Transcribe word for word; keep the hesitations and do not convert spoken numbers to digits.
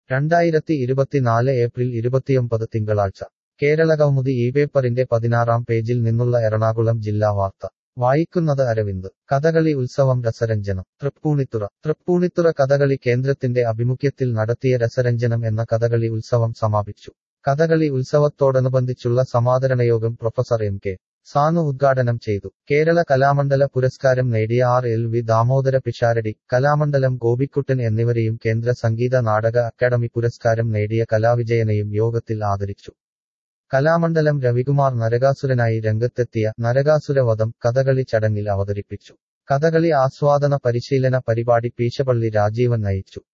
രണ്ടായിരത്തി ഇരുപത്തിനാല് ഏപ്രിൽ ഇരുപത്തിയൊമ്പത് തിങ്കളാഴ്ച കേരളകൗമുദി ഈ പേപ്പറിന്റെ പതിനാറാം പേജിൽ നിന്നുള്ള എറണാകുളം ജില്ലാ വാർത്ത വായിക്കുന്നത് അരവിന്ദ് കഥകളി ഉത്സവം രസരഞ്ജനം തൃപ്പൂണിത്തുറ തൃപ്പൂണിത്തുറ കഥകളി കേന്ദ്രത്തിന്റെ ആഭിമുഖ്യത്തിൽ നടത്തിയ രസരഞ്ജനം എന്ന കഥകളി ഉത്സവം സമാപിച്ചു കഥകളി ഉത്സവത്തോടനുബന്ധിച്ചുള്ള സമാദരണയോഗം പ്രൊഫസർ എം കെ സാനു ഉദ്ഘാടനം ചെയ്തു കേരള കലാമണ്ഡല പുരസ്കാരം നേടിയ R L V Damodara Pisharody Kalamandalam Gopikuttan എന്നിവരെയും കേന്ദ്ര സംഗീത നാടക അക്കാദമി പുരസ്കാരം നേടിയ കലാവിജയനെയും യോഗത്തിൽ ആദരിച്ചു കലാമണ്ഡലം രവികുമാർ നരകാസുരനായി രംഗത്തെത്തിയ നരകാസുരവധം കഥകളി ചടങ്ങിൽ അവതരിപ്പിച്ചു കഥകളി ആസ്വാദന പരിശീലന പരിപാടി പീശപ്പള്ളി രാജീവൻ നയിച്ചു